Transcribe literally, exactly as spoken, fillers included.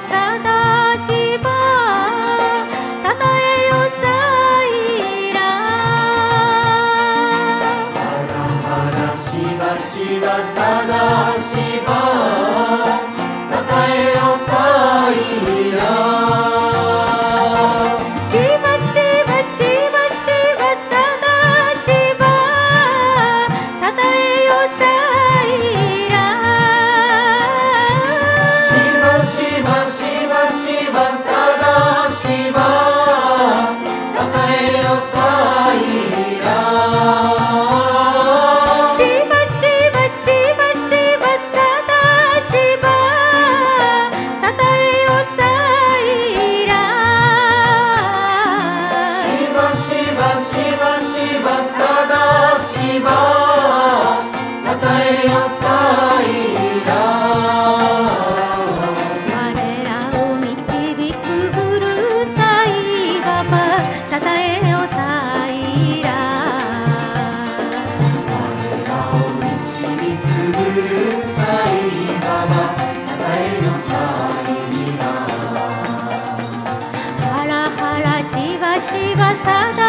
さだしばたたえよさいらハラハラしばしばさだしばたたえよさいらしばしばしばしばさだしばたたえよさいらしばしばしばしばさだしばたたえよさいらしばしばしばしばさだしばたたえよさいらしばしばしばしばさだしばたたえよさいら我らを導くうるさいがばたたえよさいら我らを導くうるさいがばたたえよさいらハラハラしばしばさだ